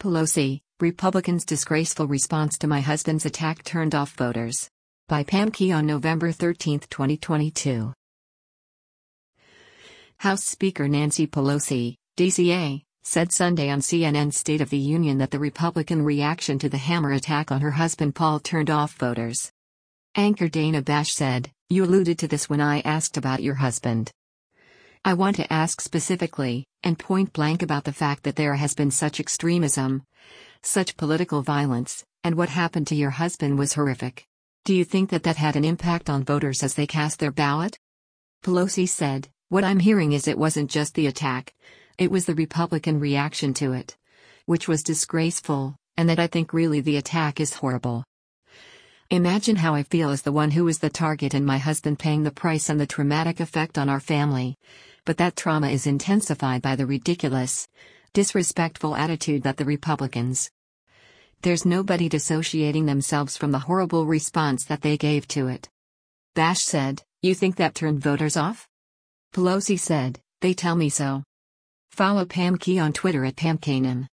Pelosi, Republicans' disgraceful response to my husband's attack turned off voters. By Pam Key on November 13, 2022. House Speaker Nancy Pelosi, DCA, said Sunday on CNN's State of the Union that the Republican reaction to the hammer attack on her husband Paul turned off voters. Anchor Dana Bash said, "You alluded to this when I asked about your husband. I want to ask specifically, and point blank about the fact that there has been such extremism, such political violence, and what happened to your husband was horrific. Do you think that had an impact on voters as they cast their ballot?" Pelosi said, "What I'm hearing is it wasn't just the attack, it was the Republican reaction to it, which was disgraceful, and that I think really the attack is horrible. Imagine how I feel as the one who was the target and my husband paying the price and the traumatic effect on our family. But that trauma is intensified by the ridiculous, disrespectful attitude that the Republicans. There's nobody dissociating themselves from the horrible response that they gave to it." Bash said, "You think that turned voters off?" Pelosi said, "They tell me so." Follow Pam Key on Twitter at PamKanem.